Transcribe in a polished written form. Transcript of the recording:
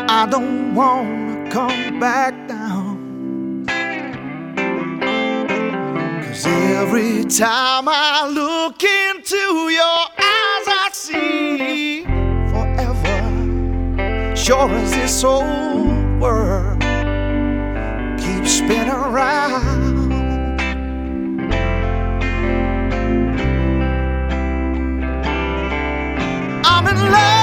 I don't wanna come back down. 'Cause every time I look into your eyes, I see forever. Sure as this whole world keeps spinning around. I'm in love.